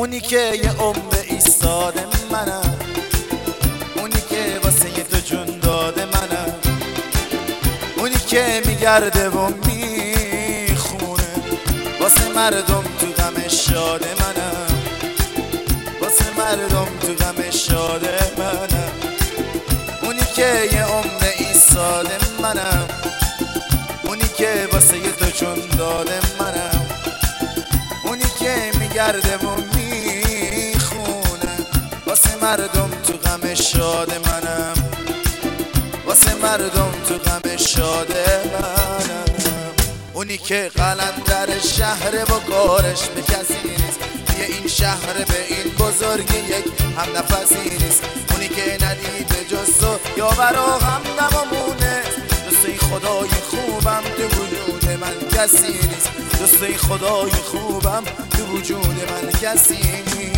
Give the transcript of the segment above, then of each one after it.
اونی که یه عمر ایستاده منم، اونی که واسه تو جون داده منم، اونی که میگرده و میخونه واسه مردم تو غم شاده منم، واسه مردم تو غم شاده منم. اونی که یه عمر ایستاده منم، اونی که واسه تو جون داده منم، اونی که میگرده و میخونه واسه مردم تو غم شاده منم، واسه مردم تو غم شاده منم. اونی که قلندر شهر و کارش به کسی نیست، توی این شهر به این بزرگی یک هم نفسی نیست. اونی که ندید جز تو یا برا همدم و مونه، دوست این خدای خوبم تو وجود من کسی نیست، دوست این خدای خوبم تو وجود من کسی نیست.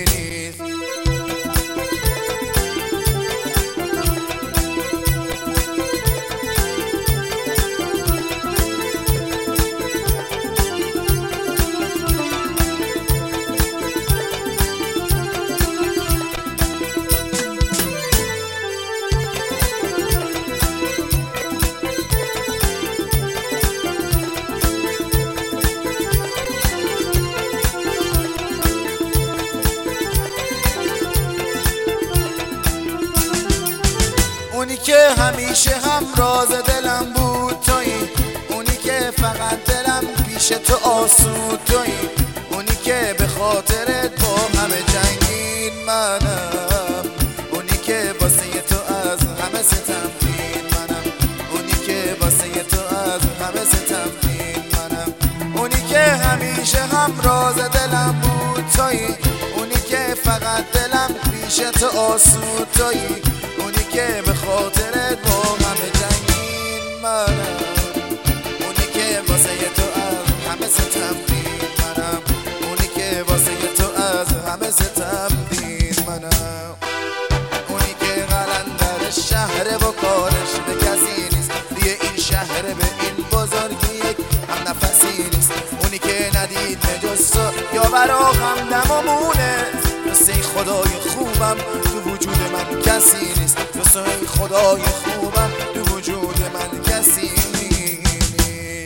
اونی که همیشه همراز دلم بود تویی، اونی که فقط دلم پیش تو آسود تویی، اونی که به خاطرت با همه جنگین منم، اونی که واسه تو از همه ستمگین منم، اونی که واسه تو از همه ستمگین منم. اونی که همیشه همراز دلم بود تویی، اونی که فقط دلم پیش تو آسود تویی، اونی که به خاطرت با همه جنگین منم، اونی که واسه تو از همه ستمگین منم، اونی که واسه تو از همه ستمگین منم. اونی که قلندر شهر و کارش به کسی نیست، توی این شهر به این بزرگی یک هم نفسی نیست. اونی که ندید جز تو یا برا همدم و مونه، دوست این خدای خوبم تو وجود من کسی نیست، دوست این خدای خوبم تو وجود من کسی نیست.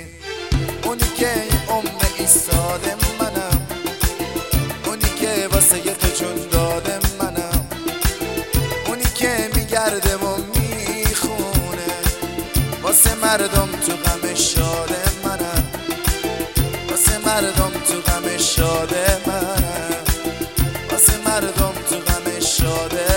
اونی که عمر ایستاده منم، اونی که واسه تو جون داده منم، اونی که میگرده و میخونه واسه مردم تو غم شاده منم، واسه مردم تو غم شاده منم، واسه مردم تو غم شاده